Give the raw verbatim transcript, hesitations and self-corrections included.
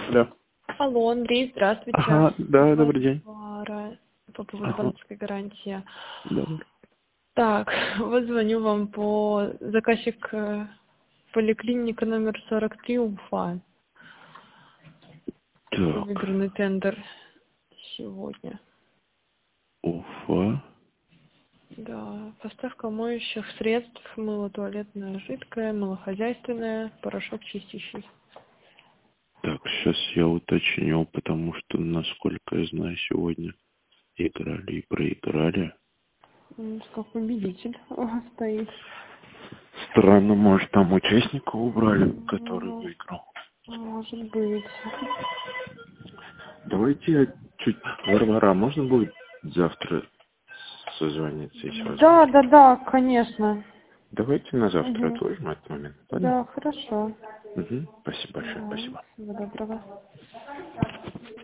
Да. Алло, Андрей, здравствуйте. Ага, да, добрый день. Вара, по поводу Ага. банковской гарантии. Да. Так, вот звоню вам по заказчик э, поликлиника номер сорок три Уфа. Так, Выигранный тендер сегодня. Уфа. Да, поставка моющих средств, мыло туалетное жидкое, мыло хозяйственное, порошок чистящий. Так, сейчас я уточню, потому что, насколько я знаю, сегодня играли и проиграли. М, Как победитель стоит. Странно, может, там участника убрали, который Ну, выиграл. может быть. Давайте я чуть... Варвара, а можно будет завтра созвониться, если Да, возможно? да, да, конечно. Давайте на завтра Мгм. отложим этот момент, ладно? Да, хорошо. Угу. Спасибо большое, Да, спасибо. всего доброго.